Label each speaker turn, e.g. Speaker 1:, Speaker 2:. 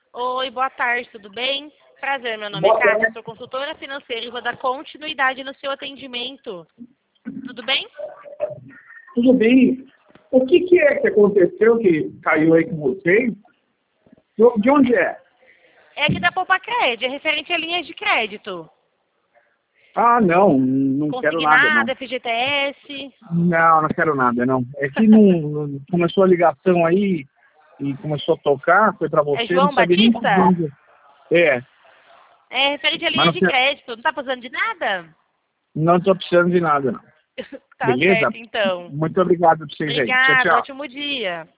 Speaker 1: Oi, boa tarde, tudo bem? Prazer, meu nome é
Speaker 2: Boa
Speaker 1: Kátia,
Speaker 2: tarde.
Speaker 1: sou consultora financeira e vou dar continuidade no seu atendimento. Tudo bem?
Speaker 2: Tudo bem? O que é que aconteceu que caiu aí com vocês? De onde é?
Speaker 1: É aqui da Poupa Cred, é referente a linhas de crédito.
Speaker 2: Ah, não quero nada, não.
Speaker 1: Consignado, FGTS.
Speaker 2: Não quero nada, não. É que começou a ligação aí e começou a tocar, foi para
Speaker 1: É
Speaker 2: você, não
Speaker 1: João
Speaker 2: sabia nem de
Speaker 1: Batista?
Speaker 2: onde. É,
Speaker 1: É referente a
Speaker 2: mas
Speaker 1: linhas de crédito. Não tá precisando de nada?
Speaker 2: não estou precisando de nada, não.
Speaker 1: Tá
Speaker 2: Beleza?
Speaker 1: certo, então.
Speaker 2: Muito obrigado por vocês aí. Tchau,
Speaker 1: Obrigada,
Speaker 2: tchau.
Speaker 1: ótimo dia.